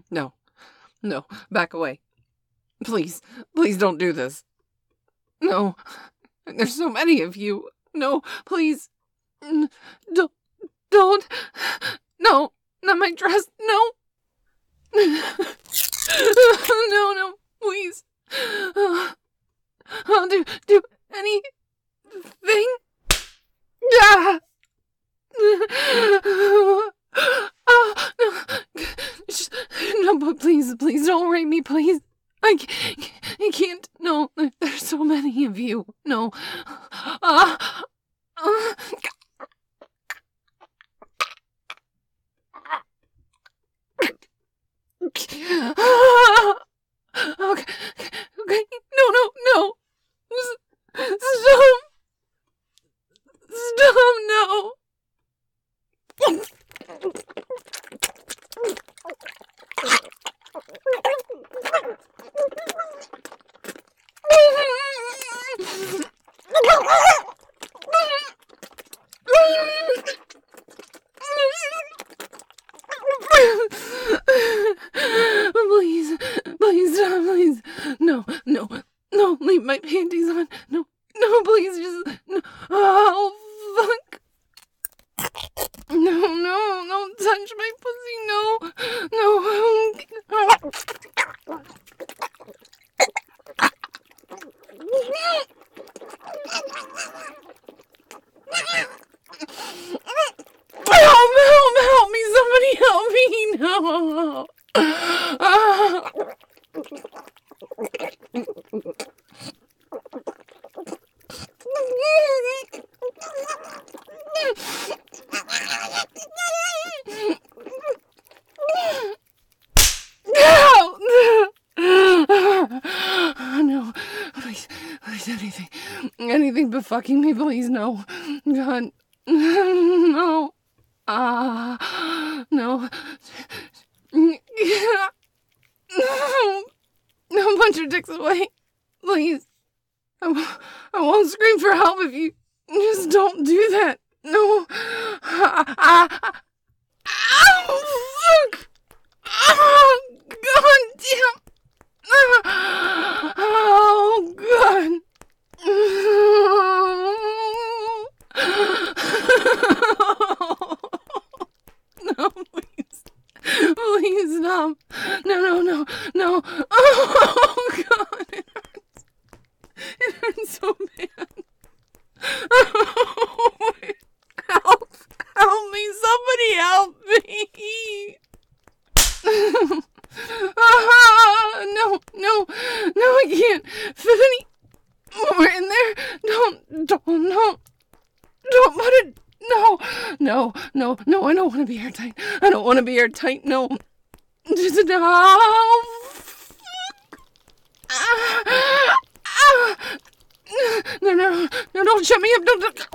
No. No. Back away. Please. Please don't do this. No. There's so many of you. No. Please. Don't. No. Not my dress. No. No. Please. I'll do anything. Ah! No, but please don't rape me, please. I can't. No, there's so many of you. No. Okay. No. Stop, no. Please stop, please. No, leave my panties on. No, please, just, no. Oh, fuck. No, don't touch my pussy, no. Help me, somebody help me, no. No, please, anything but fucking me, please, no. God, no. No. No, punch your dicks away. Please. I won't scream for help if you just don't do that. No. Fuck. God damn. Oh, God. No, please. Please stop. No. Oh, God. It hurts. It hurts so bad. Oh, help me. Somebody help me. No, I can't fit any more in there. Don't put it. No, I don't want to be airtight. No. Just, no. No, don't shut me up. Don't.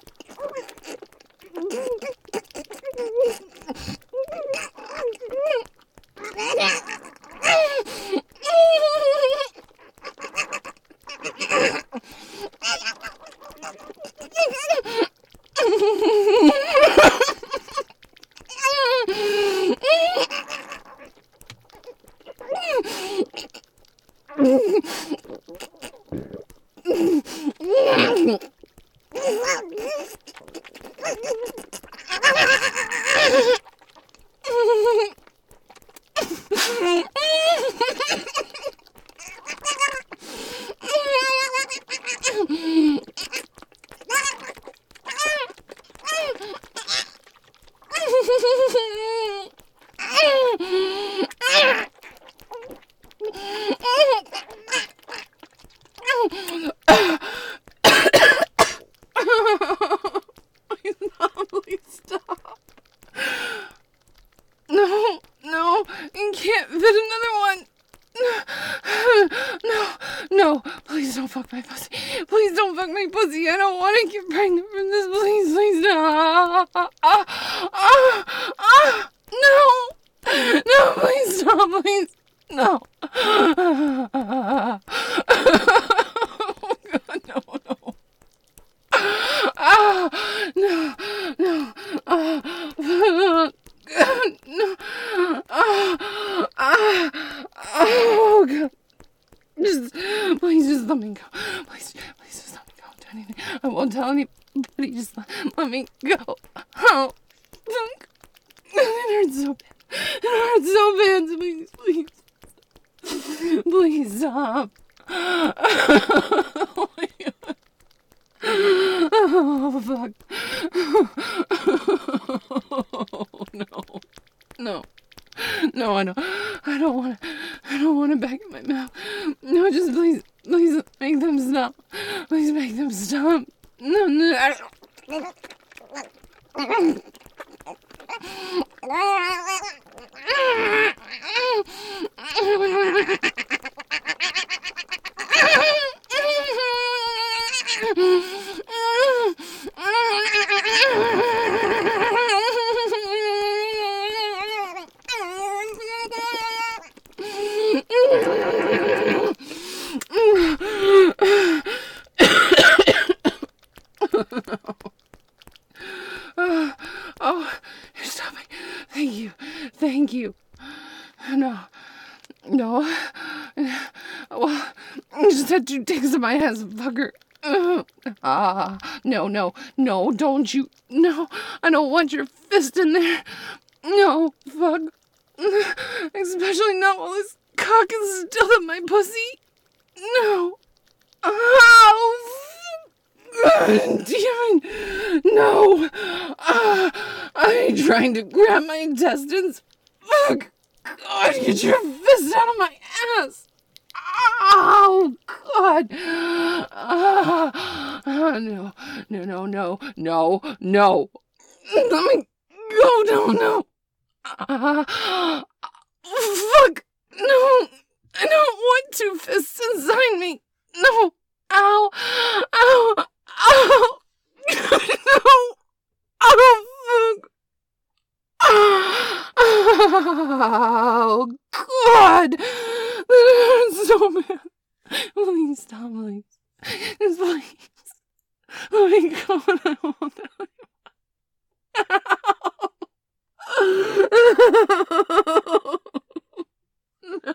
Please stop. No, you can't fit another one. No, please don't fuck my pussy. Please don't fuck my pussy. I don't want to get pregnant from this. Please no. No, please stop, please. No. Oh, God, no. No. Don't tell anybody. Just let me go. Oh, fuck. It hurts so bad. It hurts so bad. Please, please. Please stop. Oh my God. Oh, fuck. Oh, no. No. No, I don't want it back in my mouth. No, just please make them stop. Please make them stop. No, no. Oh, you're stopping. Thank you. Thank you. No. No. Well, you just had 2 ticks in my ass, fucker. No, don't you. No, I don't want your fist in there. No, fuck. Especially not while this cock is still in my pussy. No. Oh, damn it. No. I ain't trying to grab my intestines. Fuck. God, get your fist out of my ass. Oh, God. No. Let me go. No. Fuck. No. I don't want 2 fists inside me. No. Ow. No. Oh, fuck. Oh, God. That hurts so bad. Please stop, please. Just please. Let me go and I won't tell you. No.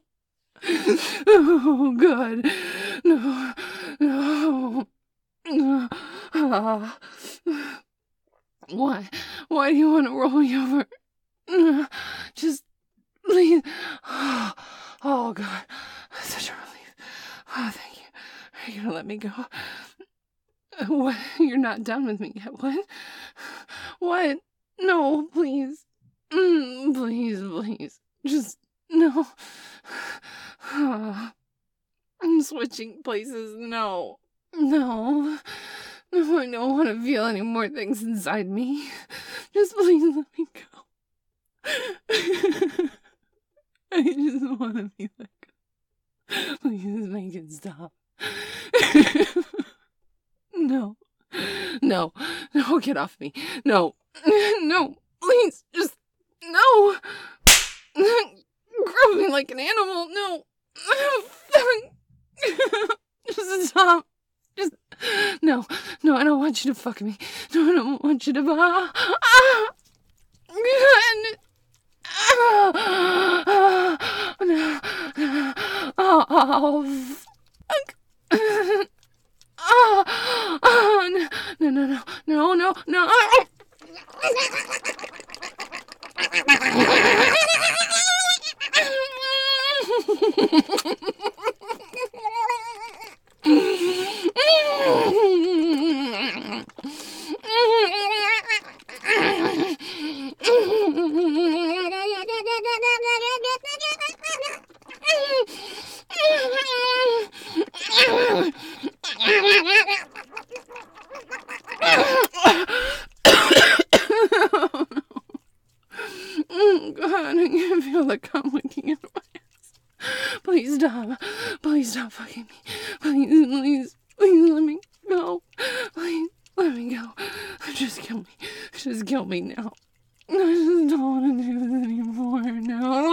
Oh, God. No. Why do you want to roll me over? Just, please. Oh, God. Such a relief. Oh, thank you. Are you gonna let me go? What? You're not done with me yet. What? No, please. Please. Just, no. I'm switching places. No. I don't want to feel any more things inside me. Just please let me go. I just want to be let go. Please make it stop. No, get off me. No, please, just, no. Grab me like an animal. No. Just stop. Just, no, I don't want you to fuck me. No, I don't want you to, oh, fuck. No. Oh, God, I can feel the cum licking in my ass. Please stop fucking me. Please let me go. Please let me go. Just kill me now. I just don't want to do this anymore now.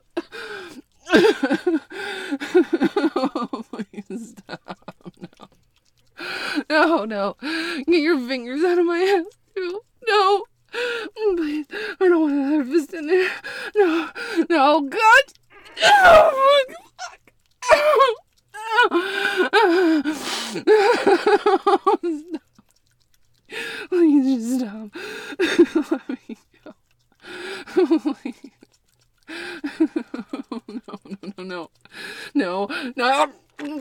Oh, please stop. No. no. Get your fingers out of my ass, too. No. Please. I don't want another fist in there. No. No. God. Oh, fuck. Stop. Please just stop. Let me go. Please. No. No. No.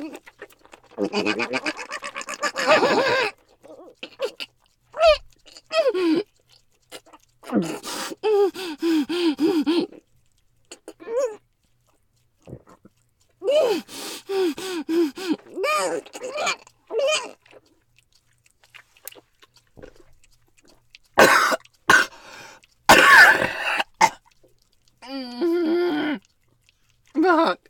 Fuck.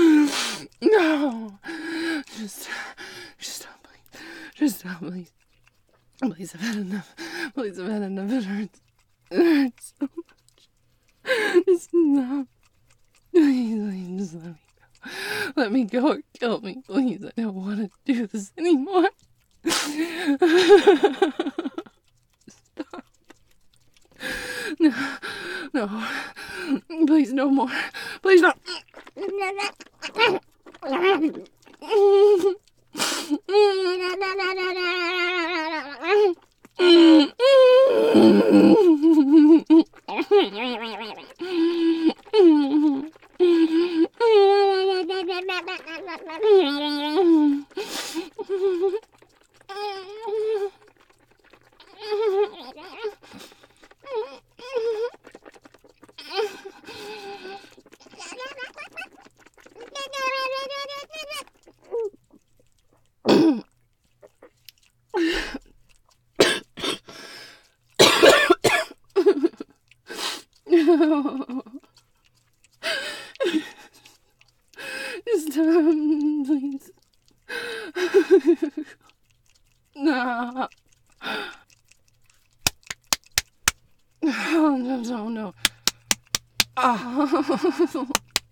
No. Just stop, please. Just stop, please. Please, I've had enough. Please, I've had enough. It hurts. It hurts so much. Just stop. Please, just let me go. Let me go or kill me, please. I don't want to do this anymore. Stop. No. No. Please, no more. Please, no. Just please. No. Oh, no. Oh.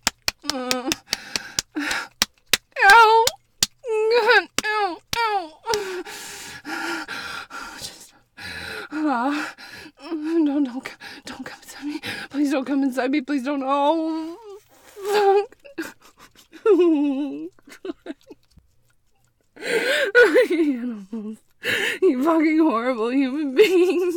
Ow. God. Ow. Ow. Just. Don't come inside me. Please don't come inside me. Please don't. Oh. Fuck. Animals. You fucking horrible human beings.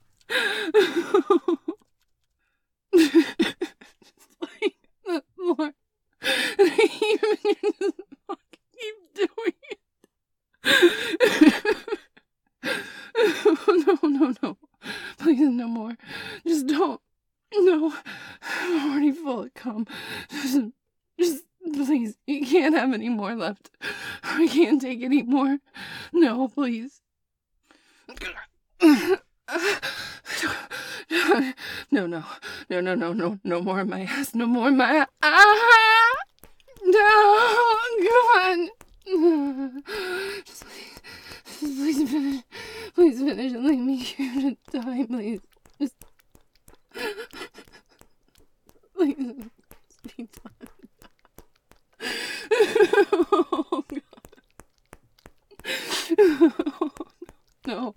Like that more. Even you just fucking keep doing it. No. Please, no more. Just don't. No. I'm already full of cum. Just please. You can't have any more left. I can't take any more. No, please. No more in my ass. No more in my ass. No, come on. Just please finish. Please finish and leave me here to die, please. Just please be done. Oh, God. No.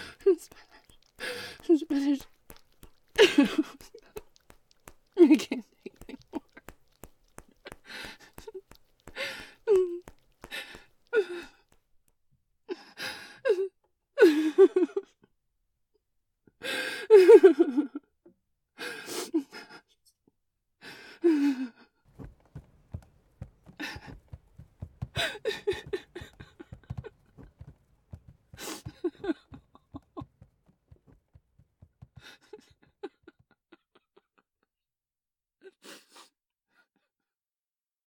It's finished. I can't.